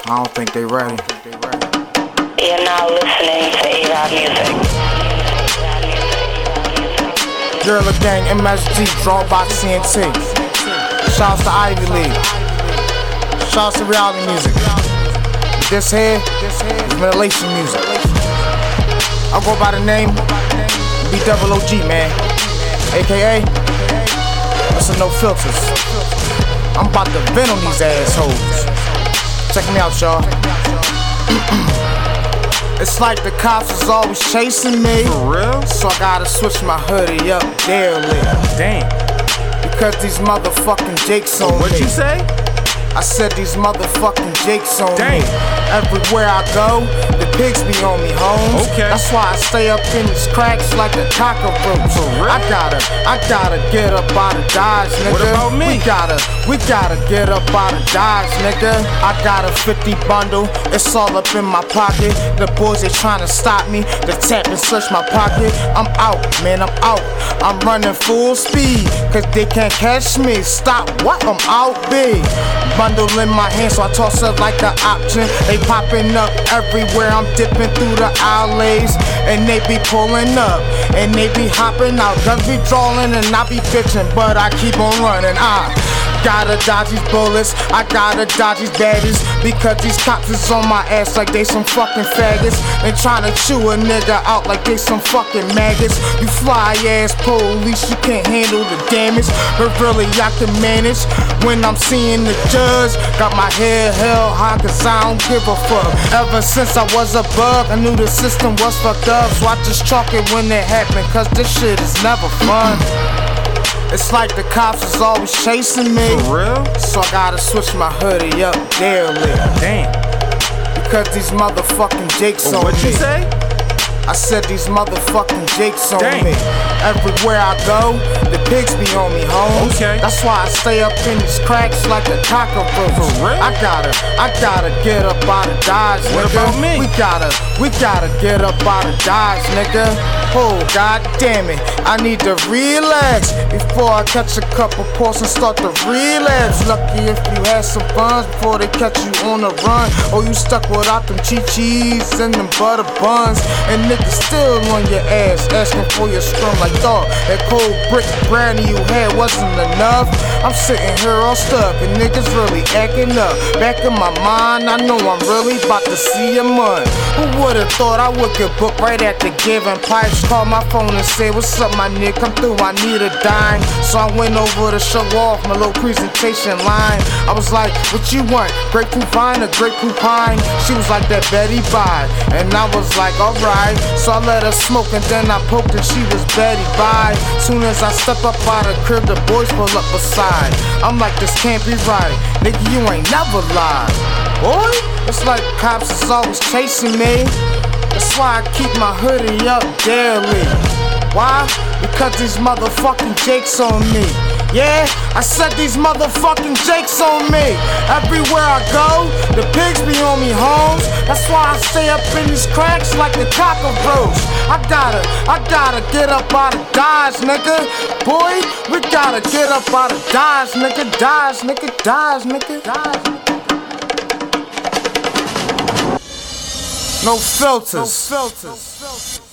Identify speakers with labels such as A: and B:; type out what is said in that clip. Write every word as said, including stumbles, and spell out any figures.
A: I don't think they ready.
B: You're now listening to A-Rod Music.
A: Gorilla Gang, M S G, Drawbox, C N T. Shouts to Ivy League. Shouts to reality music. This here is ventilation music. I go by the name B O O G, man. A K A It's a No Filters. I'm about to vent on these assholes. Check me out, y'all. It's like the cops is always chasing me.
C: For real?
A: So I gotta switch my hoodie up daily.
C: Damn.
A: Because these motherfucking jakes on me.
C: What'd you say?
A: I said these motherfucking jakes on
C: Damn.
A: me. Everywhere I go, the pigs be on me, homes.
C: Okay.
A: That's why I stay up in these cracks like a cockroach.
C: For real?
A: I gotta, I gotta get up out of Dodge, nigga.
C: What about me?
A: We gotta, we gotta get up out of Dodge, nigga. I got a fifty bundle, it's all up in my pocket. The boys they tryna stop me, they tap and search my pocket. I'm out, man, I'm out. I'm running full speed, cause they can't catch me. Stop, what? I'm out big. Bundle in my hand, so I toss it like an option. They popping up everywhere, I'm dipping through the alleys. And they be pulling up, and they be hopping out. Guns be drawing and I be bitching, but I keep on running. I gotta dodge these bullets, I gotta dodge these baddies. Because these cops is on my ass like they some fucking faggots. And tryna chew a nigga out like they some fucking maggots. You fly ass police, you can't handle the damage. But really I can manage when I'm seeing the judge. Got my head held high cause I don't give a fuck. Ever since I was a bug, I knew the system was fucked up. So I just chalk it when it happened, cause this shit is never fun. It's like the cops is always chasing me.
C: For real?
A: So I gotta switch my hoodie up daily.
C: Damn.
A: Because these motherfucking jakes on
C: What'd
A: me.
C: you say?
A: I said these motherfucking jakes on
C: Damn.
A: me. Everywhere I go, the pigs be on me, homes.
C: Okay.
A: That's why I stay up in these cracks like a cockroach.
C: For real?
A: I gotta, I gotta get up out of Dodge,
C: What
A: nigga.
C: about me?
A: We gotta, we gotta get up out of Dodge, nigga. Oh, god damn it, I need to relax before I catch a couple pulse and start to relapse. Lucky if you had some funds before they catch you on the run. Or you stuck without them chi-chis and them butter buns. And niggas still on your ass, asking for your scrum like dog. That cold brick brownie you had wasn't enough. I'm sitting here all stuck and niggas really acting up. Back in my mind, I know I'm really about to see a month. Who would've thought I would get booked right after giving pipes? Called my phone and said, what's up my nigga, come through, I need a dime. So I went over to show off my little presentation line. I was like, what you want, grapefruit vine or grapefruit pine? She was like, that Betty Bye. And I was like, alright. So I let her smoke and then I poked and she was Betty Bye. Soon as I step up out of the crib, the boys pull up beside. I'm like, this can't be right, nigga, you ain't never lied. Boy, it's like cops is always chasing me. That's why I keep my hoodie up daily. Why? Because these motherfucking jakes on me. Yeah, I said these motherfucking jakes on me. Everywhere I go, the pigs be on me, homes. That's why I stay up in these cracks like the cockroach. I gotta, I gotta get up out of Dodge, nigga. Boy, we gotta get up out of Dodge, nigga. Dodge, nigga. Dodge, nigga. Dodge, nigga. No filters. No filters.